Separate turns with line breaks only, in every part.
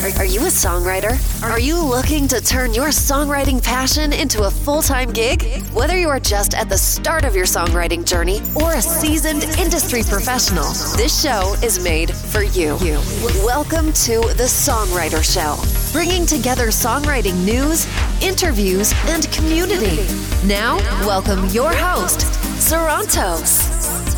Are you a songwriter? Are you looking to turn your songwriting passion into a full-time gig? Whether you are just at the start of your songwriting journey or a seasoned industry professional, this show is made for you. Welcome to The Songwriter Show, bringing together songwriting news, interviews, and community. Now, welcome your host, Sarantos.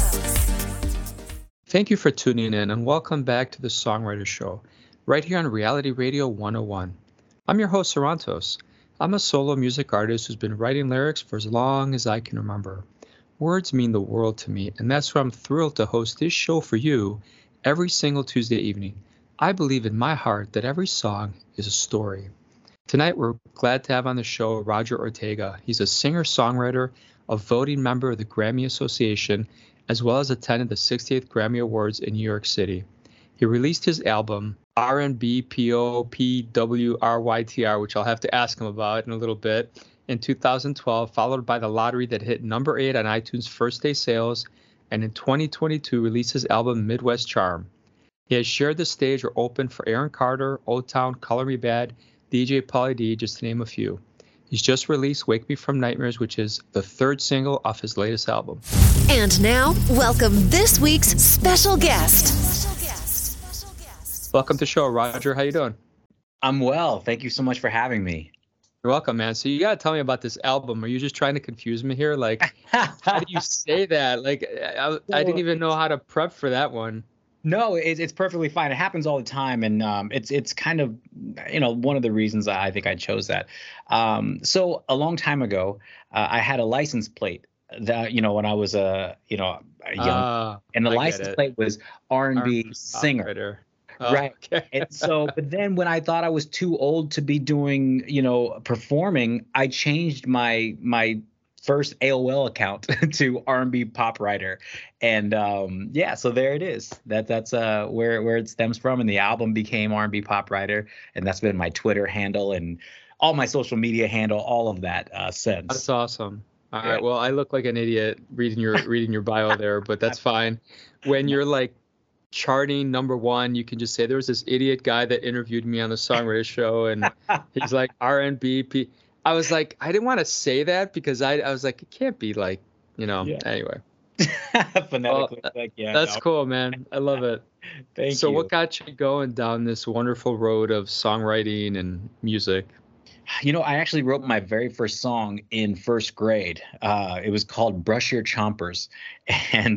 Thank you for tuning in and welcome back to The Songwriter Show, right here on Reality Radio 101. I'm your host, Sarantos. I'm a solo music artist who's been writing lyrics for as long as I can remember. Words mean the world to me, and that's why I'm thrilled to host this show for you every single Tuesday evening. I believe in my heart that every song is a story. Tonight, we're glad to have on the show Roger Ortega. He's a singer-songwriter, a voting member of the Grammy Association, as well as attended the 68th Grammy Awards in New York City. He released his album, R&B POPWRYTR, which I'll have to ask him about in a little bit, in 2012, followed by The Lottery that hit number 8 on iTunes' first day sales, and in 2022 released his album, Midwest Charm. He has shared the stage or opened for Aaron Carter, O-Town, Color Me Bad, DJ Pauly D, just to name a few. He's just released Wake Me From Nightmares, which is the third single off his latest album.
And now, welcome this week's special guest.
Welcome to the show, Roger. How you doing?
I'm well. Thank you so much for having me.
You're welcome, man. So you got to tell me about this album. Are you just trying to confuse me here? Like, how do you say that? Like, I didn't even know how to prep for that one.
No, it's perfectly fine. It happens all the time, and it's kind of, one of the reasons I think I chose that. So a long time ago, I had a license plate that when I was young, and the license plate was R&B singer.
Oh,
right.
Okay.
And so, but then when I thought I was too old to be doing, performing, I changed my first AOL account to R&B pop writer. And so there it is. That's where it stems from. And the album became R&B pop writer. And that's been my Twitter handle and all my social media handle, all of that since.
That's awesome. All right. Well, I look like an idiot reading your bio there, but that's fine. When you're like charting number 1, you can just say there was this idiot guy that interviewed me on the Songwriter Show, and he's like R&B. I was like, I didn't want to say that because I was like, it can't be like, anyway.
Phonetically,
that's cool, man. I love it.
Thank you.
So what got you going down this wonderful road of songwriting and music?
I actually wrote my very first song in first grade. It was called Brush Your Chompers. And,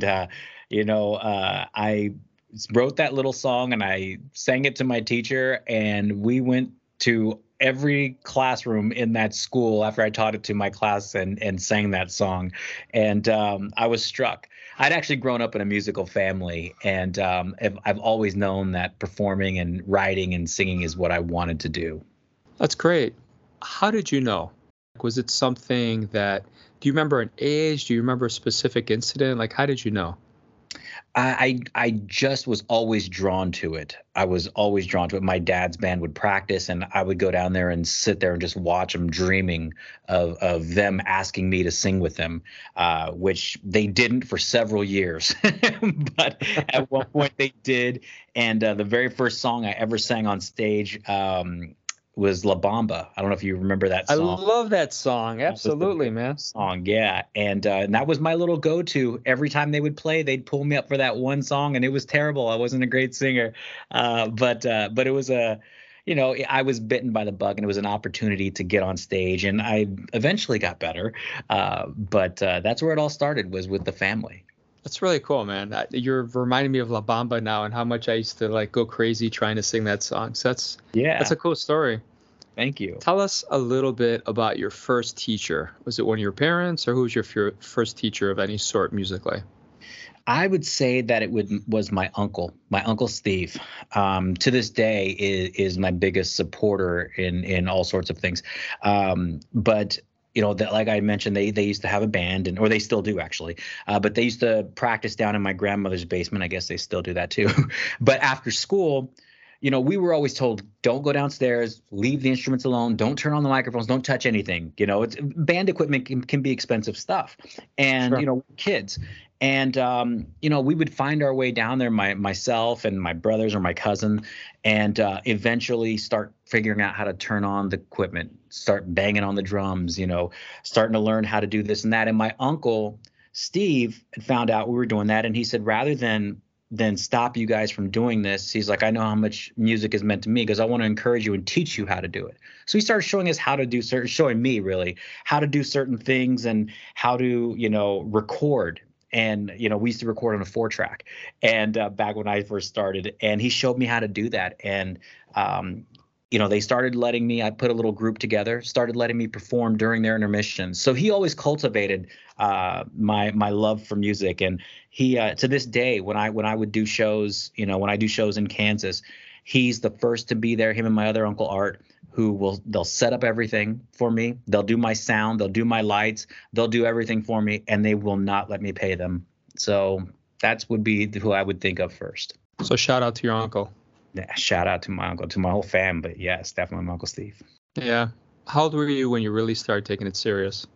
I wrote that little song and I sang it to my teacher, and we went to every classroom in that school after I taught it to my class and sang that song. And I was struck. I'd actually grown up in a musical family, and I've always known that performing and writing and singing is what I wanted to do.
That's great. How did you know? Was it something do you remember an age? Do you remember a specific incident? Like, how did you know?
I just was always drawn to it. I was always drawn to it. My dad's band would practice, and I would go down there and sit there and just watch them, dreaming of them asking me to sing with them, which they didn't for several years. But at one point they did. And the very first song I ever sang on stage was La Bamba. I don't know if you remember that song.
I love that song. Absolutely, man.
Song, yeah. And that was my little go-to. Every time they would play, they'd pull me up for that one song, and it was terrible. I wasn't a great singer. But it was I was bitten by the bug, and it was an opportunity to get on stage, and I eventually got better. But that's where it all started, was with the family.
That's really cool, man. You're reminding me of La Bamba now and how much I used to go crazy trying to sing that song. So that's a cool story.
Thank you.
Tell us a little bit about your first teacher. Was it one of your parents, or who was your first teacher of any sort musically?
I would say that it was my uncle Steve. To this day is my biggest supporter in all sorts of things. But that, like I mentioned, they used to have a band, or they still do actually. But they used to practice down in my grandmother's basement. I guess they still do that too. But after school, we were always told, don't go downstairs, leave the instruments alone, don't turn on the microphones, don't touch anything. It's band equipment can be expensive stuff, and
Sure.
kids. And we would find our way down there, myself and my brothers or my cousin, and eventually start figuring out how to turn on the equipment, start banging on the drums, starting to learn how to do this and that. And my uncle Steve had found out we were doing that, and he said, rather than stop you guys from doing this, he's like, I know how much music is meant to me, because I want to encourage you and teach you how to do it. So he started showing us how to do showing me really how to do certain things and how to, record. And, we used to record on a 4-track, and back when I first started, and he showed me how to do that. And, they started letting me, I put a little group together, started letting me perform during their intermissions. So he always cultivated my love for music. And he, to this day, when I would do shows, when I do shows in Kansas, he's the first to be there, him and my other uncle Art, they'll set up everything for me. They'll do my sound, they'll do my lights, they'll do everything for me, and they will not let me pay them. So that would be who I would think of first.
So shout out to your uncle.
Yeah, shout out to my uncle, to my whole fam, but yes, definitely my Uncle Steve.
Yeah. How old were you when you really started taking it serious?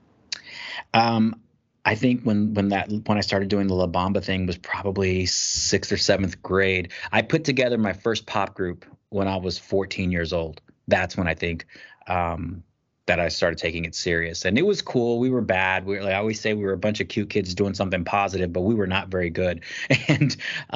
I think when I started doing the La Bamba thing was probably 6th or 7th grade. I put together my first pop group when I was 14 years old. That's when I think that I started taking it serious, and it was cool. We were bad. I always say we were a bunch of cute kids doing something positive, but we were not very good. And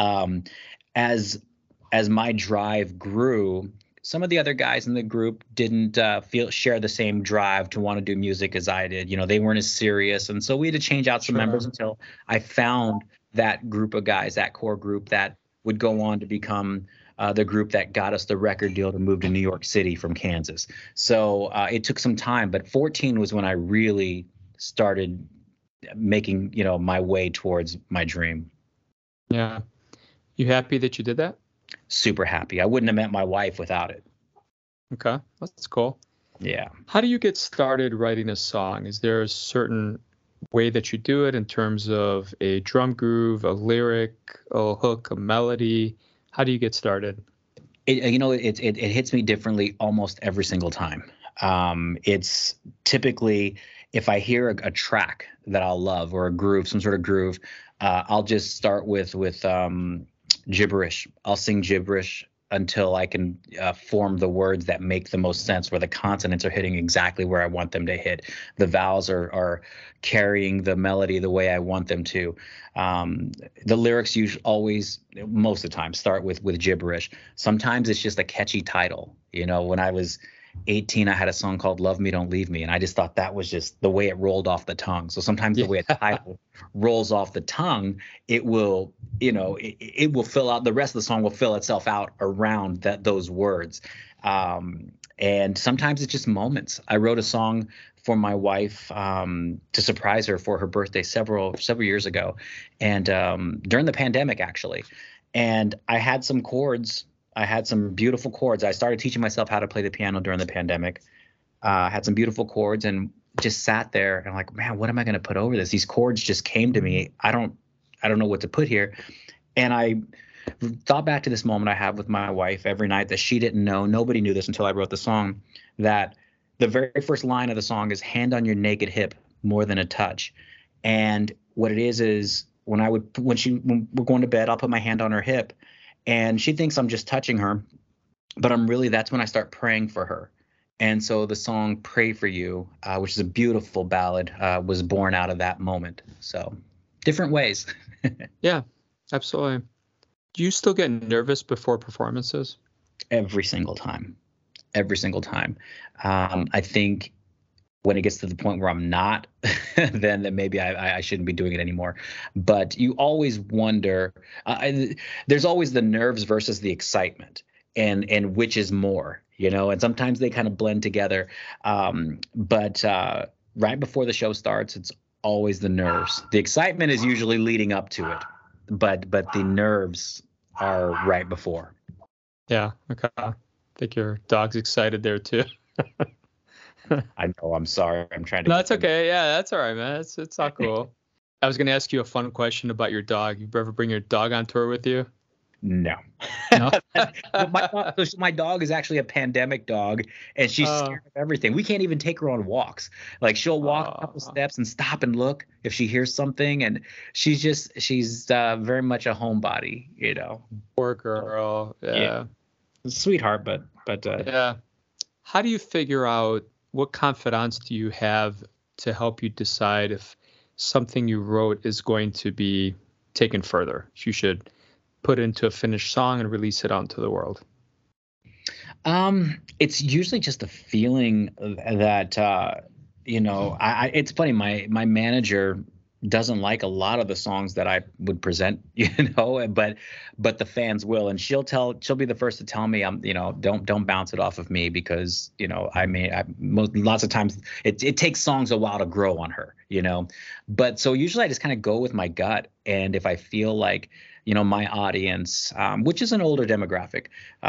as my drive grew, some of the other guys in the group didn't share the same drive to want to do music as I did. They weren't as serious, and so we had to change out some members until I found that group of guys, that core group that would go on to become the group that got us the record deal to move to New York City from Kansas. So it took some time, but 14 was when I really started making, my way towards my dream.
Yeah. You happy that you did that?
Super happy. I wouldn't have met my wife without it.
Okay. That's cool.
Yeah.
How do you get started writing a song? Is there a certain way that you do it in terms of a drum groove, a lyric, a hook, a melody? How do you get started?
It hits me differently almost every single time. It's typically, if I hear a track that I'll love, or a groove, some sort of groove, I'll just start with gibberish. I'll sing gibberish until I can form the words that make the most sense, where the consonants are hitting exactly where I want them to hit. The vowels are carrying the melody the way I want them to. The lyrics always, most of the time, start with gibberish. Sometimes it's just a catchy title. When I was 18, I had a song called Love Me, Don't Leave Me, and I just thought that was just the way it rolled off the tongue. So sometimes the way a title rolls off the tongue, it will, it will fill out, the rest of the song will fill itself out around those words. And sometimes it's just moments. I wrote a song for my wife to surprise her for her birthday several years ago, and during the pandemic, actually. And I had some chords. I had some beautiful chords. I started teaching myself how to play the piano during the pandemic. I had some beautiful chords and just sat there and I'm like, man, what am I going to put over this? These chords just came to me. I don't know what to put here. And I thought back to this moment I have with my wife every night that she didn't know. Nobody knew this until I wrote the song, that the very first line of the song is hand on your naked hip, more than a touch. And what it is when we're going to bed, I'll put my hand on her hip, and she thinks I'm just touching her, but that's when I start praying for her. And so the song Pray For You, which is a beautiful ballad, was born out of that moment. So different ways.
Yeah, absolutely. Do you still get nervous before performances?
Every single time. I think when it gets to the point where I'm not, then maybe I shouldn't be doing it anymore. But you always wonder, there's always the nerves versus the excitement, and which is more, and sometimes they kind of blend together. But right before the show starts, it's always the nerves. The excitement is usually leading up to it, but the nerves are right before.
Yeah. Okay. I think your dog's excited there too.
I know. I'm sorry. I'm trying to.
No, that's okay. Yeah, that's all right, man. It's all cool. I was going to ask you a fun question about your dog. You ever bring your dog on tour with you?
No.
No.
My dog is actually a pandemic dog, and she's scared of everything. We can't even take her on walks. Like, she'll walk a couple steps and stop and look if she hears something, and she's very much a homebody, you know.
Poor girl. Yeah.
Sweetheart, but
yeah. How do you figure out, what confidants do you have to help you decide if something you wrote is going to be taken further? If you should put it into a finished song and release it out into the world?
It's usually just a feeling that, you know, it's funny. My manager doesn't like a lot of the songs that I would present, you know, but the fans will, and she'll be the first to tell me, you know, don't bounce it off of me, because, you know, lots of times it takes songs a while to grow on her, you know, but so usually I just kind of go with my gut. And if I feel like, you know, my audience, which is an older demographic,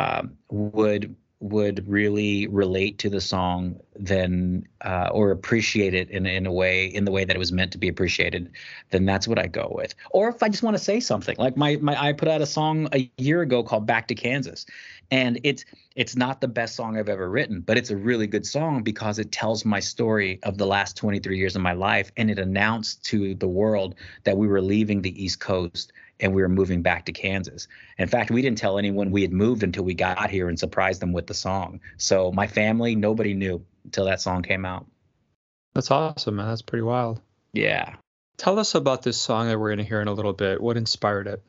would really relate to the song, then or appreciate it in the way that it was meant to be appreciated, then that's what I go with. Or if I just want to say something, like I put out a song a year ago called Back to Kansas, and it's not the best song I've ever written, but it's a really good song because it tells my story of the last 23 years of my life, and it announced to the world that we were leaving the East Coast and we were moving back to Kansas. In fact, we didn't tell anyone we had moved until we got here and surprised them with the song. So my family, nobody knew until that song came out.
That's awesome, man. That's pretty wild.
Yeah.
Tell us about this song that we're going to hear in a little bit. What inspired it?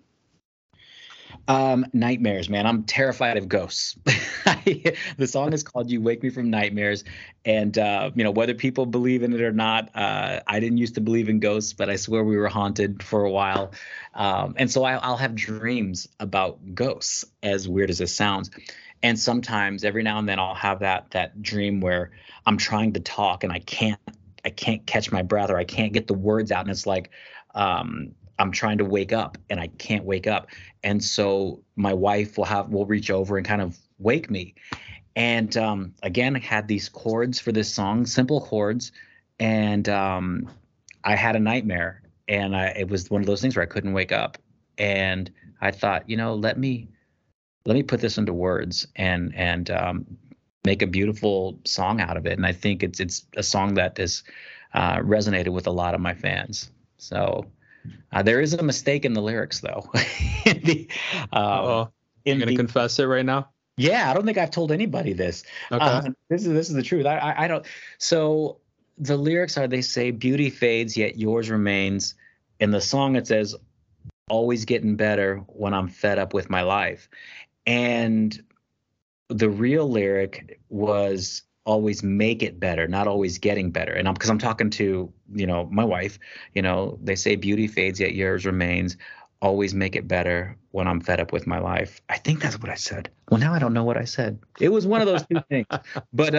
Nightmares, man. I'm terrified of ghosts. The song is called You Wake Me from Nightmares. And, you know, whether people believe in it or not, I didn't used to believe in ghosts, but I swear we were haunted for a while. And so I'll have dreams about ghosts, as weird as this sounds. And sometimes, every now and then, I'll have that dream where I'm trying to talk and I can't catch my breath, or I can't get the words out. And it's like, I'm trying to wake up and I can't wake up. And so my wife will reach over and kind of wake me. And again, I had these chords for this song, simple chords. And I had a nightmare, and it was one of those things where I couldn't wake up. And I thought, you know, let me put this into words and make a beautiful song out of it. And I think it's a song that has resonated with a lot of my fans. So there is a mistake in the lyrics, though.
You're going to confess it right now?
Yeah, I don't think I've told anybody this.
Okay.
This is the truth. I don't. So the lyrics are, they say, beauty fades, yet yours remains. In the song, it says, always getting better when I'm fed up with my life. And the real lyric was, always make it better, not always getting better. And because I'm talking to, you know, my wife, you know, they say beauty fades, yet yours remains. Always make it better when I'm fed up with my life. I think that's what I said. Well, now I don't know what I said. It was one of those two things. But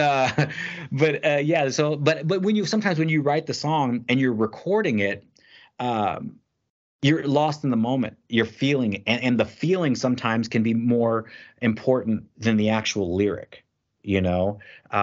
yeah. So, but sometimes when you write the song and you're recording it, you're lost in the moment. You're feeling it, and the feeling sometimes can be more important than the actual lyric. You know,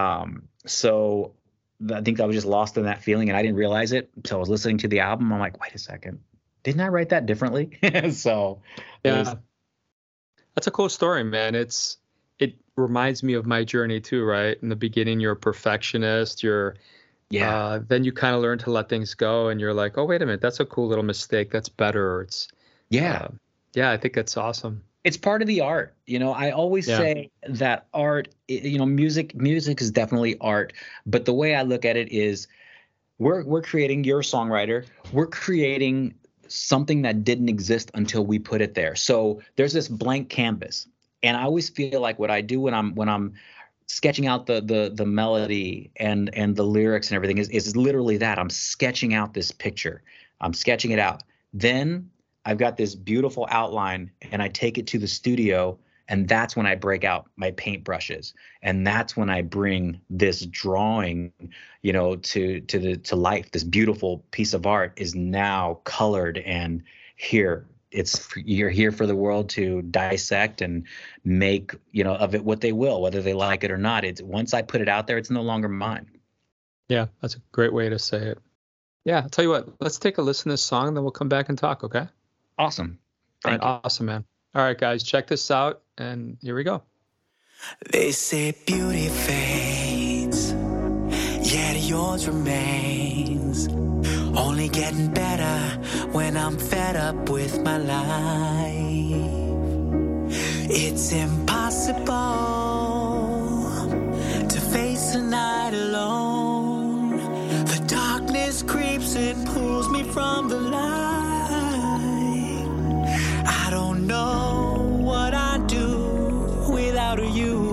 so I think I was just lost in that feeling, and I didn't realize it until I was listening to the album. I'm like, wait a second, didn't I write that differently? So
yeah, that's a cool story, man. It reminds me of my journey too, right? In the beginning, you're a perfectionist. Then you kind of learn to let things go, and you're like, oh, wait a minute, that's a cool little mistake. That's better. Yeah, I think that's awesome.
It's part of the art. You know, I always say that art, you know, music is definitely art. But the way I look at it is we're creating, you're a songwriter, we're creating something that didn't exist until we put it there. So there's this blank canvas. And I always feel like what I do when I'm sketching out the melody and the lyrics and everything is literally that. I'm sketching out this picture. I'm sketching it out. Then I've got this beautiful outline, and I take it to the studio, and that's when I break out my paint brushes, and that's when I bring this drawing, you know, to life. This beautiful piece of art is now colored, and you're here for the world to dissect and make, you know, of it what they will, whether they like it or not. It's once I put it out there, it's no longer mine.
Yeah, that's a great way to say it. Yeah, I'll tell you what, let's take a listen to this song, and then we'll come back and talk, okay?
Awesome.
All right, awesome, man. All right, guys, check this out, and here we go.
They say beauty fades, yet yours remains. Only getting better when I'm fed up with my life. It's impossible to face a night alone. The darkness creeps and pulls me from the light. I don't know what I'd do without you.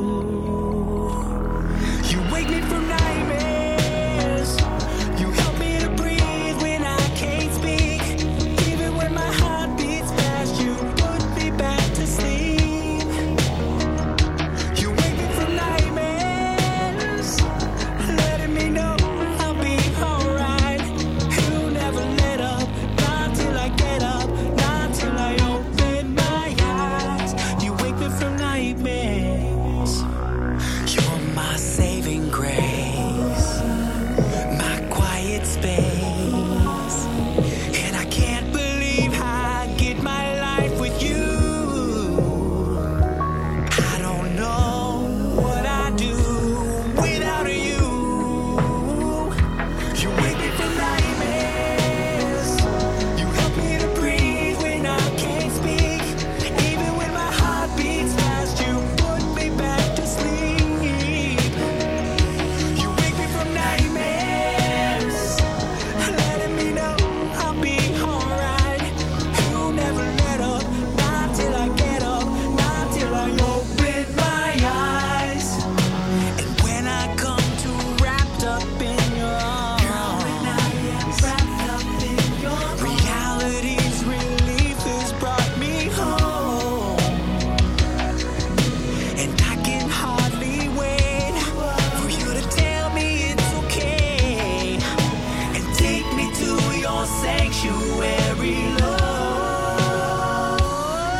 You wake me from nightmares. You help me to breathe when I can't speak. Even when my heart beats fast, you put me back to sleep. You wake me from nightmares, letting me know I'll be alright. You never let up, not till I get up, not till I open my eyes. You wake me from nightmares. You're my saving grace, my quiet space. And I can't believe how I get my life with you. I don't know what I'd do without you. You wake me from nightmares. You help me to breathe when I can't speak. Even when my heart beats fast, you put me back to sleep. You wake me from nightmares, letting me know I'll be alright. You never let up, not till I get up, not till I open my eyes. And when I come to wrapped up in your arms, reality's relief has brought me home. And I can hardly wait for you to tell me it's okay and take me to your sanctuary, love.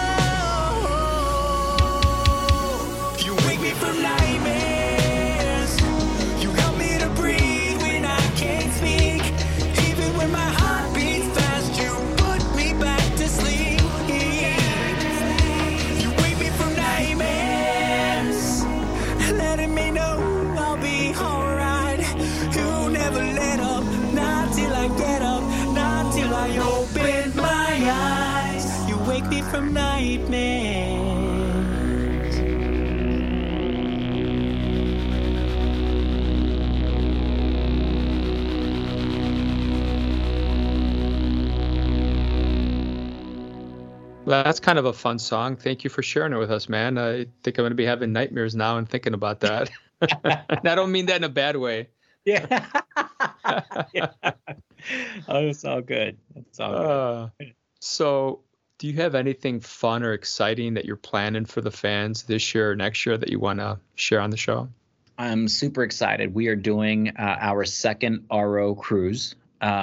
You wake me from nightmares. You help me to breathe when I can't speak. Even when my heart beats fast, you put me back to sleep. You wake me from nightmares, letting me know I'll be alright. You never let up, not till I get up, not till I open my eyes. You wake me from nightmares.
Well, that's kind of a fun song. Thank you for sharing it with us, man. I think I'm going to be having nightmares now and thinking about that. And I don't mean that in a bad way.
Yeah. Yeah. Oh, it's all good. It's all good.
So, do you have anything fun or exciting that you're planning for the fans this year or next year that you want to share on the show?
I'm super excited. We are doing our second RO cruise.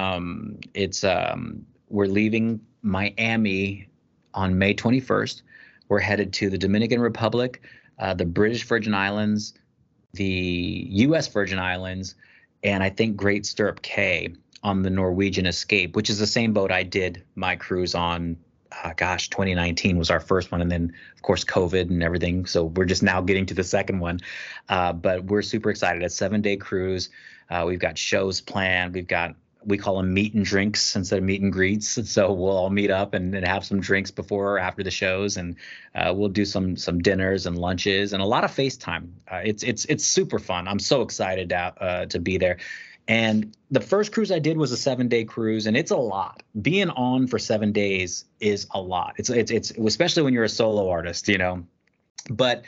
We're leaving Miami on May 21st. We're headed to the Dominican Republic, the British Virgin Islands, the U.S. Virgin Islands, and I think Great Stirrup Cay on the Norwegian Escape, which is the same boat I did my cruise on. 2019 was our first one. And then, of course, COVID and everything. So we're just now getting to the second one. But we're super excited. It's a 7-day cruise. We've got shows planned. We call them meet and drinks instead of meet and greets. So we'll all meet up and have some drinks before or after the shows. And we'll do some dinners and lunches and a lot of FaceTime. It's super fun. I'm so excited to be there. And the first cruise I did was a 7-day cruise, and it's a lot. Being on for 7 days is a lot. It's especially when you're a solo artist, you know. But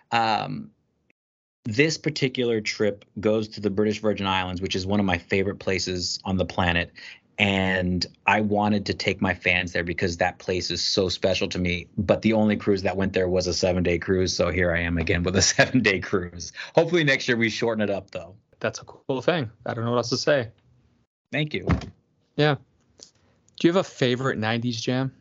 this particular trip goes to the British Virgin Islands, which is one of my favorite places on the planet. And I wanted to take my fans there because that place is so special to me. But the only cruise that went there was a 7-day cruise. So here I am again with a 7-day cruise. Hopefully next year we shorten it up, though.
That's a cool thing. I don't know what else to say.
Thank you.
Yeah. Do you have a favorite 90s jam?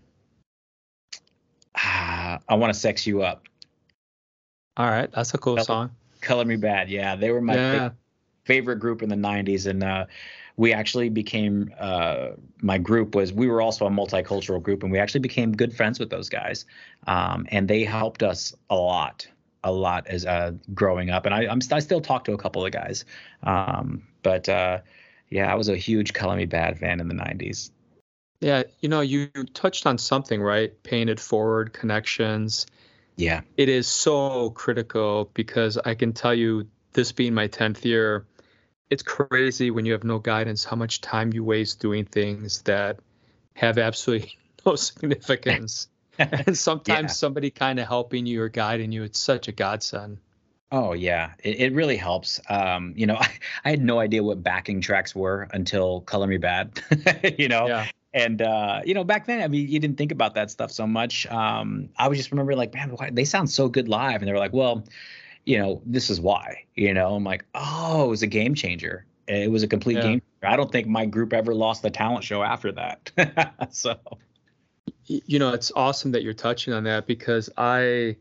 I Want to Sex You Up.
All right. That's a cool song.
Color Me Bad. Yeah, they were my favorite group in the 90s. And we actually became, my group we were also a multicultural group, and we actually became good friends with those guys. And they helped us a lot as growing up. And I still talk to a couple of guys. But I was a huge Color Me Bad fan in the 90s.
Yeah, you touched on something, right? Paying it forward, connections.
Yeah.
It is so critical because I can tell you, this being my 10th year, it's crazy when you have no guidance how much time you waste doing things that have absolutely no significance. And sometimes somebody kind of helping you or guiding you, it's such a godsend.
Oh, yeah, it really helps. I had no idea what backing tracks were until Color Me Bad,
Yeah.
And, back then, I mean, you didn't think about that stuff so much. I would just remember like, man, they sound so good live. And they were like, well, this is why, I'm like, oh, it was a game changer. It was a complete game changer. I don't think my group ever lost the talent show after that. So,
it's awesome that you're touching on that because I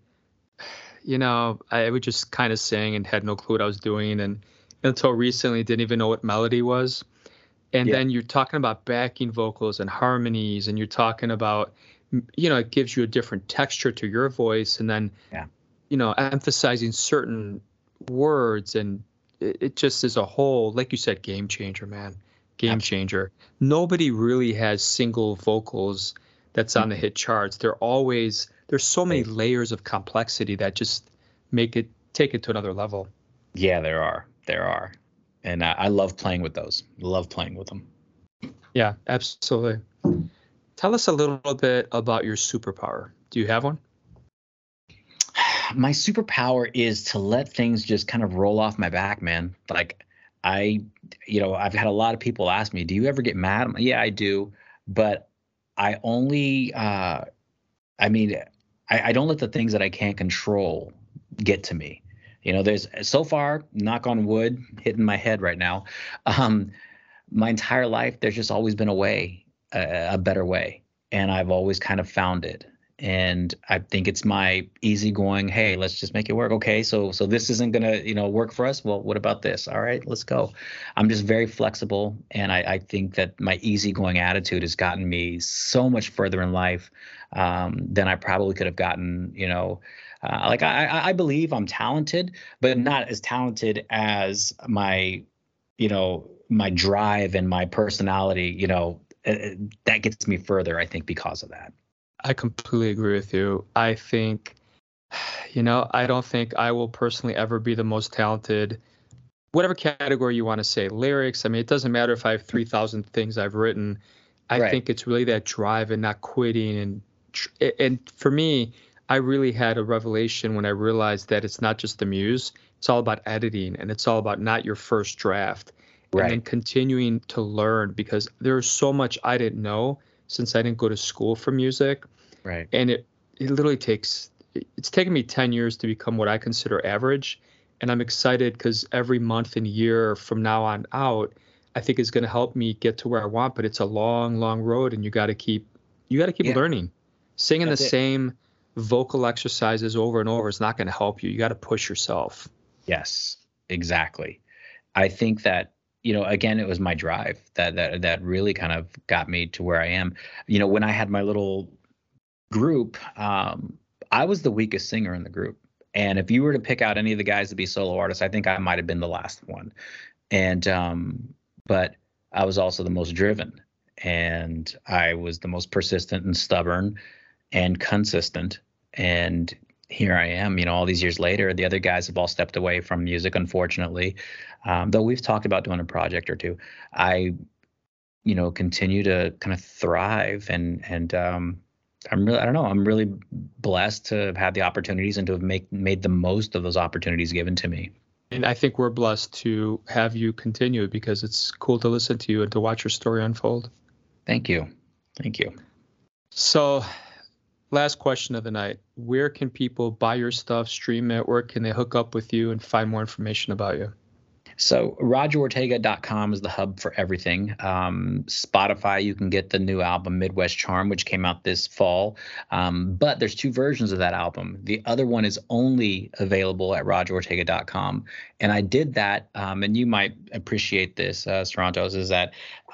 would just kind of sing and had no clue what I was doing. And until recently, didn't even know what melody was. And then you're talking about backing vocals and harmonies, and you're talking about, it gives you a different texture to your voice. And then, emphasizing certain words. And it just is a whole, like you said, game changer, man. Game changer. Nobody really has single vocals that's on the hit charts. There's so many layers of complexity that just take it to another level.
Yeah, there are. And I love playing with those. Love playing with them.
Yeah, absolutely. Tell us a little bit about your superpower. Do you have one?
My superpower is to let things just kind of roll off my back, man. Like I've had a lot of people ask me, do you ever get mad? Yeah, I do. But I only, I don't let the things that I can't control get to me. There's so far, knock on wood, hitting my head right now. My entire life, there's just always been a better way. And I've always kind of found it. And I think it's my easygoing, hey, let's just make it work. Okay, so this isn't going to, work for us. Well, what about this? All right, let's go. I'm just very flexible. And I think that my easygoing attitude has gotten me so much further in life than I probably could have gotten, I believe I'm talented, but not as talented as my drive and my personality, that gets me further, I think, because of that.
I completely agree with you. I think, I don't think I will personally ever be the most talented, whatever category you want to say, lyrics. I mean, it doesn't matter if I have 3,000 things I've written. I think it's really that drive and not quitting. And for me, I really had a revelation when I realized that it's not just the muse. It's all about editing, and it's all about not your first draft.
Right.
And then continuing to learn, because there's so much I didn't know since I didn't go to school for music.
Right.
And it literally it's taken me 10 years to become what I consider average. And I'm excited because every month and year from now on out, I think is going to help me get to where I want. But it's a long, long road, and you got to keep learning. Singing the same vocal exercises over and over is not going to help you. You got to push yourself.
Yes, exactly. I think that, again, it was my drive that really kind of got me to where I am. When I had my little group, I was the weakest singer in the group. And if you were to pick out any of the guys to be solo artists, I think I might have been the last one. And but I was also the most driven, and I was the most persistent and stubborn and consistent. And here I am, all these years later. The other guys have all stepped away from music, unfortunately. Though we've talked about doing a project or two. I continue to kind of thrive, and I'm really blessed to have had the opportunities and to have made the most of those opportunities given to me.
And I think we're blessed to have you continue, because it's cool to listen to you and to watch your story unfold.
Thank you.
So, last question of the night. Where can people buy your stuff, stream it? Where can they hook up with you and find more information about you?
So RogerOrtega.com is the hub for everything. Spotify, you can get the new album Midwest Charm, which came out this fall. But there's 2 versions of that album. The other one is only available at RogerOrtega.com. And I did that, and you might appreciate this, Sarantos, is that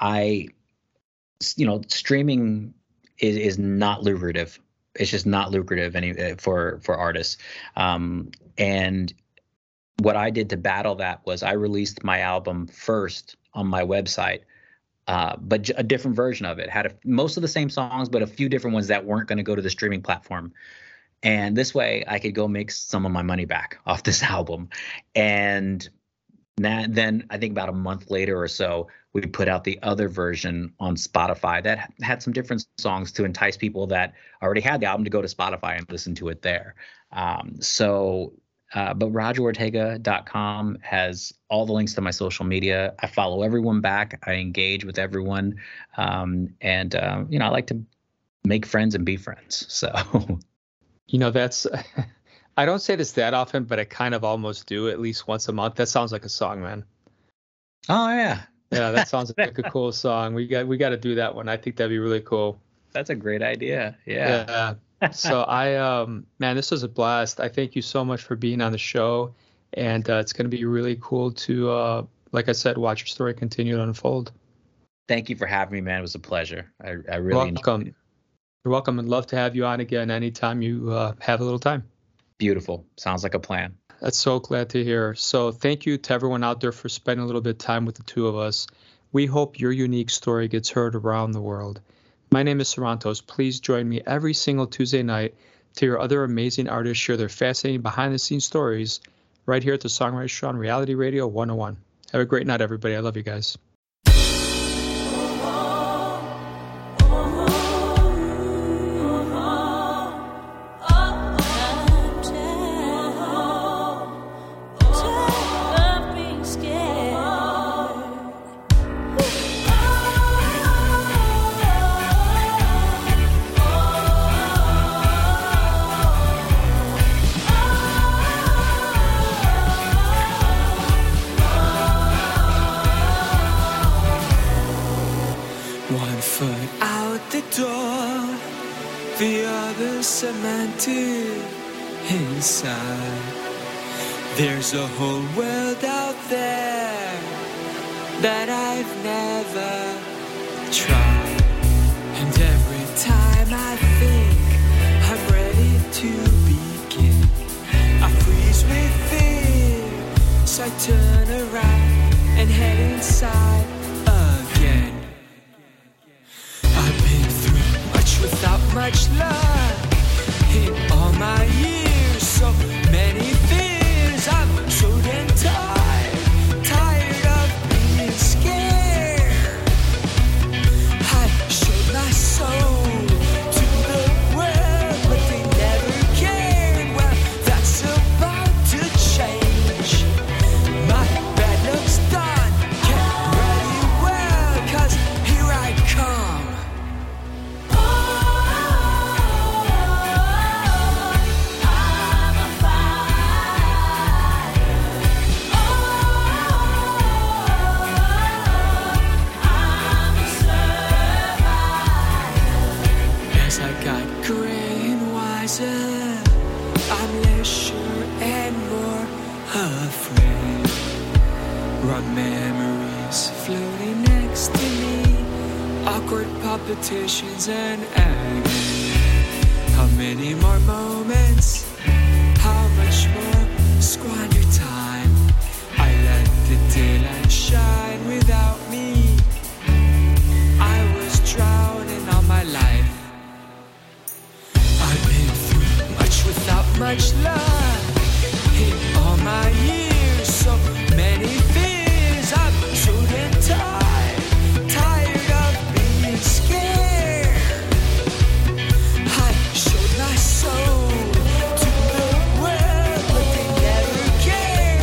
streaming is not lucrative. It's just not lucrative for artists. And what I did to battle that was I released my album first on my website, but a different version of it. Had most of the same songs, but a few different ones that weren't going to go to the streaming platform. And this way I could go make some of my money back off this album. And then I think about a month later or so, we put out the other version on Spotify that had some different songs to entice people that already had the album to go to Spotify and listen to it there. But RogerOrtega.com has all the links to my social media. I follow everyone back. I engage with everyone. I like to make friends and be friends. So,
that's, I don't say this that often, but I kind of almost do at least once a month. That sounds like a song, man.
Oh, yeah.
Yeah, that sounds like a cool song. We got to do that one. I think that'd be really cool.
That's a great idea. Yeah.
So man, this was a blast. I thank you so much for being on the show, and it's going to be really cool to, like I said, watch your story continue to unfold.
Thank you for having me, man. It was a pleasure. I really enjoyed it.
You're welcome. I'd love to have you on again anytime you have a little time.
Beautiful. Sounds like a plan.
That's so glad to hear. So thank you to everyone out there for spending a little bit of time with the two of us. We hope your unique story gets heard around the world. My name is Sarantos. Please join me every single Tuesday night to hear other amazing artists share their fascinating behind-the-scenes stories right here at the Songwriters Show on Reality Radio 101. Have a great night, everybody. I love you guys.
cemented inside. There's a whole world out there that I've never tried. And every time I think I'm ready to begin, I freeze with fear, so I turn around and head inside again. I've been through much without much love in all my years, so many fears. I'm so damn tired of being scared. I showed my soul to the world, but they never cared. Well, that's about to change. My bad luck's done, get ready well, 'cause here I come. I'm less sure and more afraid. Raw memories floating next to me, awkward palpitations and agony. How many more moments? How much more squandered time? I let the daylight shine without me. I was drowning all my life. Without much love in all my years, so many fears. I'm so damn tired of being scared. I showed my soul to the world, but they never cared.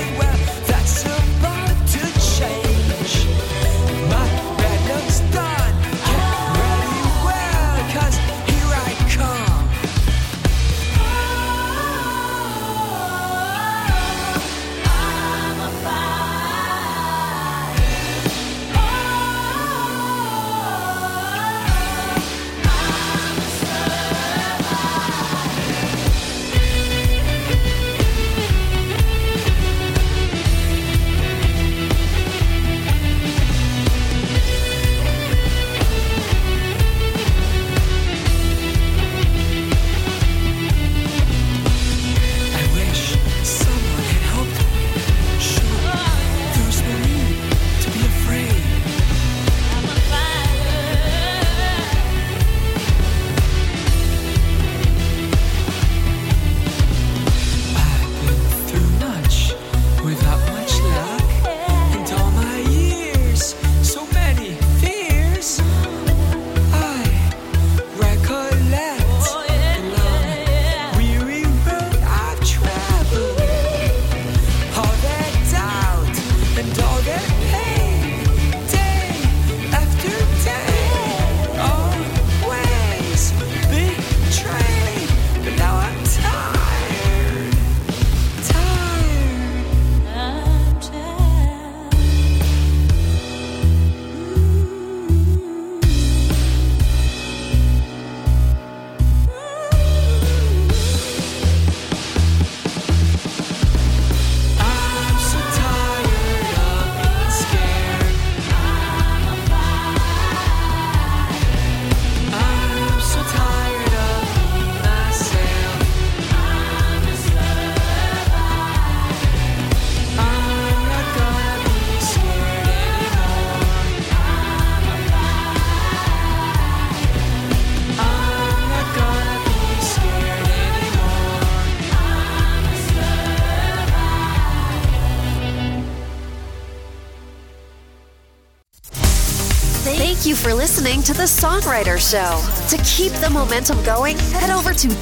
Thank you for listening to The Songwriter Show. To keep the momentum going, head over to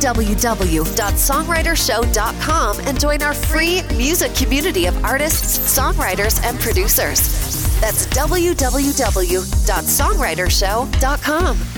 www.songwritershow.com and join our free music community of artists, songwriters, and producers. That's www.songwritershow.com.